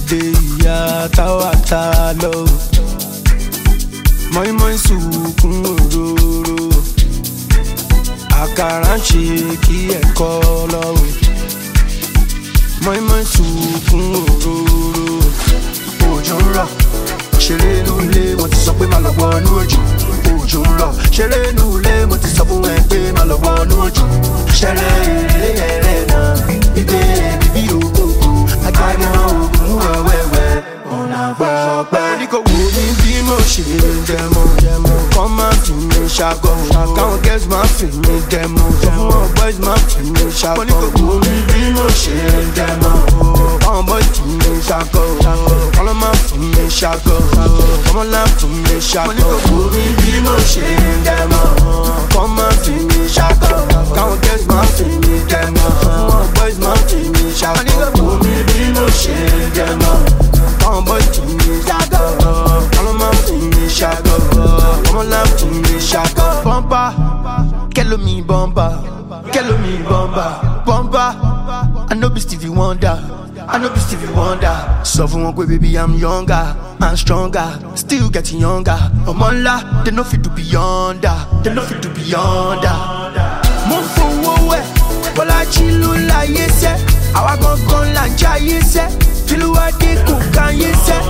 òde ìyá táwa ta lọ. Mọ́ínmọ́ín sunkún òróró, àkàrà ń ṣe kí ẹ̀kọ́ lọ. Mọ́ínmọ́ín sunkún òróró, òjò ń rọ̀, ṣeré inú ilé mo ti sọ pé má lọ wọnú òjò. Òjò ń rọ̀, ṣeré inú ilé mo ti sọ fún ẹ pé má lọ wọnú òjò. Ṣẹlẹ̀ ilé ẹ̀rẹ̀ náà, ìdè bíbí òkòkò, àgbàdo ògùn wẹ̀wẹ̀wẹ̀, ọ̀nà àgbà ọ̀pẹ. Ní kò wò mí bí mo ṣe dẹ̀mọ̀, kọ́ máa fi mi ṣàgọ́, káwọn girls máa fi mi dẹ̀mọ̀, àwọn boys máa fi mi ṣàgọ́. Ní kò wò mí bí mo ṣe dẹ̀mọ̀, káwọn boys fi mi ṣàgọ́, kọ́lọ́ máa fi mi ṣàgọ́, ọmọ ńlá fi mi ṣàgọ́. Ní kò wò mí bí mo ṣe dẹ̀mọ̀, kọ́ máa fi mi ṣàgọ́, káwọn girls máa fi mi dẹ̀mọ̀, àwọn boys máa fi mi ṣàgọ́. Ní kò wò mí bí mo ṣe dẹ̀mọ̀, káwọn boys fi mi ṣàgọ́, kọ́lọ́ máa fi mi ṣàgọ́, ọmọ ńlá fi mi ṣàgọ́. Bọ́mbà, kẹ́lómi bọ́mbà, kẹ́lómi bọ́mbà, bọ́mbà. I know be Stevie Wonder, I know be Stevie Wonder. So for one baby I'm younger and stronger, still getting younger. I'm on la, they no fit to be yonder, they no fit to be yonder. Mo fowó wẹ̀, bọ́lá chilo láyé sẹ́, àwa gangan là ń jáyé sẹ́, fílúwádé kò káyé sẹ́.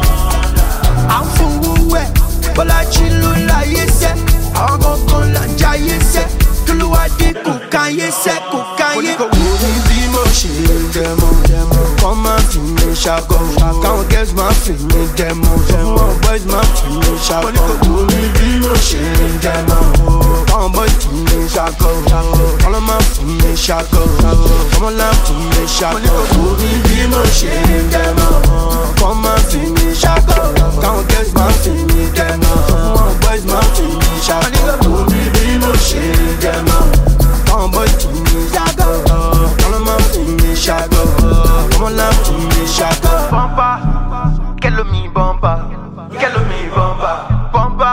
À ń fowó wẹ̀, bọ́lá chilo láyé sẹ́, àwa gangan là ń jáyé sẹ́, fílúwádé kò káyé sẹ́, kò káyé. Kò wò mí bí mo ṣe dẹ̀mọ̀, kọ́ máa fi mi ṣàgọ́, káwọn girls máa fi mi dẹ̀mọ̀, àwọn boys máa fi mi ṣàgọ́. Kò wò mí bí mo ṣe dẹ̀mọ̀, káwọn boys fi mi ṣàgọ́, kọ́lọ́ máa fi mi ṣàgọ́, ọmọ ńlá fi mi ṣàgọ́. Kò wò mí bí mo ṣe dẹ̀mọ̀, kọ́ máa fi mi ṣàgọ́, káwọn girls máa fi mi dẹ̀mọ̀, àwọn boys máa fi mi ṣàgọ́. Kò wò mí bí mo ṣe dẹ̀mọ̀, káwọn boys fi mi ṣàgọ́, kọ́lọ́ máa fi mi ṣàgọ́, ọmọ ńlá fi mi ṣàgọ́. Bọ́mbà, kẹ́lómi bọ́mbà, kẹ́lómi bọ́mbà, bọ́mbà.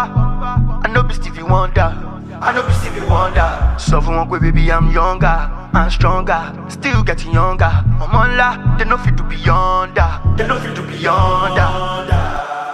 I know be Stevie Wonder, I know be Stevie Wonder. So for one baby I'm younger and stronger, still getting younger. I'm on la, they no fit to be yonder, they no fit to be yonder.